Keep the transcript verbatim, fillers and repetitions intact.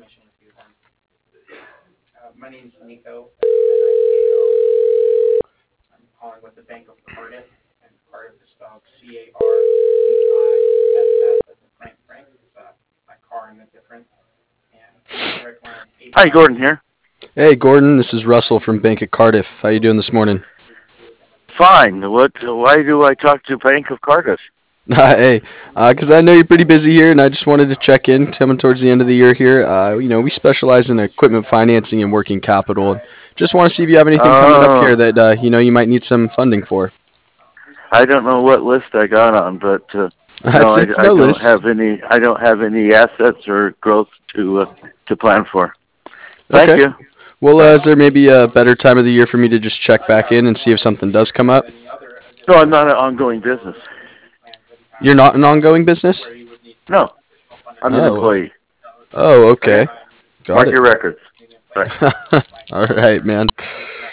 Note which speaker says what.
Speaker 1: Uh, my name's Nico. N I C O. I'm calling with the Bank of Cardiff, and Cardiff is spelled C A R D I F F as in Frank Frank. It's uh, my car in the different. And direct line is eight
Speaker 2: Hi,
Speaker 1: five.
Speaker 2: Gordon here.
Speaker 3: Hey, Gordon, this is Russell from Bank of Cardiff. How you doing this morning?
Speaker 2: Fine. What? Why do I talk to Bank of Cardiff?
Speaker 3: Hey, because I know you're pretty busy here, and I just wanted to check in, coming towards the end of the year here. Uh, you know, we specialize in equipment financing and working capital. Just want to see if you have anything coming up
Speaker 2: Oh,
Speaker 3: here that uh, you know you might need some funding for.
Speaker 2: I don't know what list I got on, but uh, no,
Speaker 3: it's,
Speaker 2: I,
Speaker 3: it's
Speaker 2: I
Speaker 3: no
Speaker 2: don't
Speaker 3: list.
Speaker 2: have any. I don't have any assets or growth to uh, to plan for. Thank
Speaker 3: Okay.
Speaker 2: you.
Speaker 3: Well, uh, is there maybe a better time of the year for me to just check back in and see if something does come up?
Speaker 2: No, I'm not an ongoing business.
Speaker 3: You're not an ongoing business?
Speaker 2: No, I'm an
Speaker 3: Oh.
Speaker 2: employee.
Speaker 3: Oh,
Speaker 2: Okay,
Speaker 3: okay. Got
Speaker 2: mark
Speaker 3: it.
Speaker 2: your records. Bye.
Speaker 3: All right, man.